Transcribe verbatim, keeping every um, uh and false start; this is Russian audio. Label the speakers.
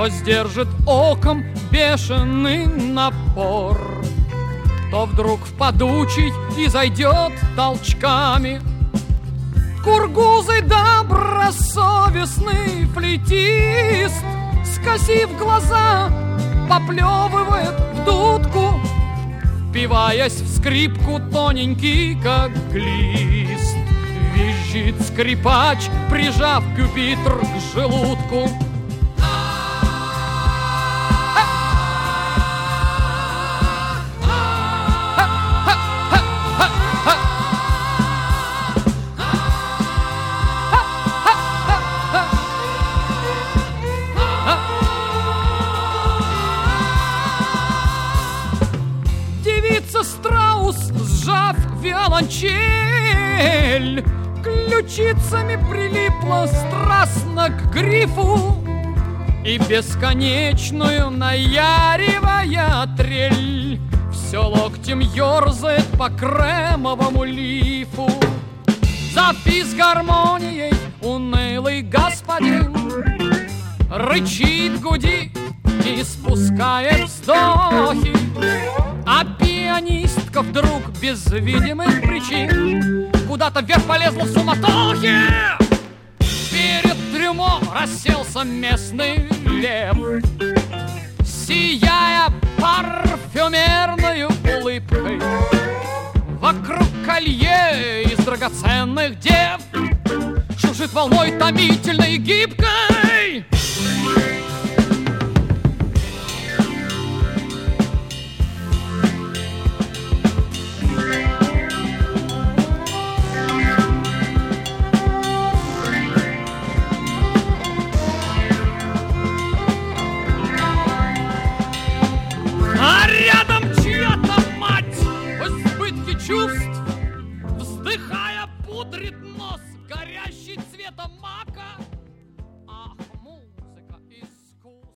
Speaker 1: то сдержит оком бешеный напор, то вдруг в подучий и зайдет толчками. Кургузый добросовестный флейтист, скосив глаза, поплевывает в дудку, впиваясь в скрипку тоненький, как глист. Визжит скрипач, прижав пюпитр к желудку. Страус, сжав виолончель, ключицами прилипла страстно к грифу и бесконечную наяривая трель все локтем ерзает по кремовому лифу. За физгармонией унылый господин рычит, гудит и спускает вздохи, а пианистка вдруг без видимых причин куда-то вверх полезла в суматохе. Перед трюмо расселся местный лев, сияя парфюмерной улыбкой. Вокруг колье из драгоценных дев шуршит волной томительной и гибкой.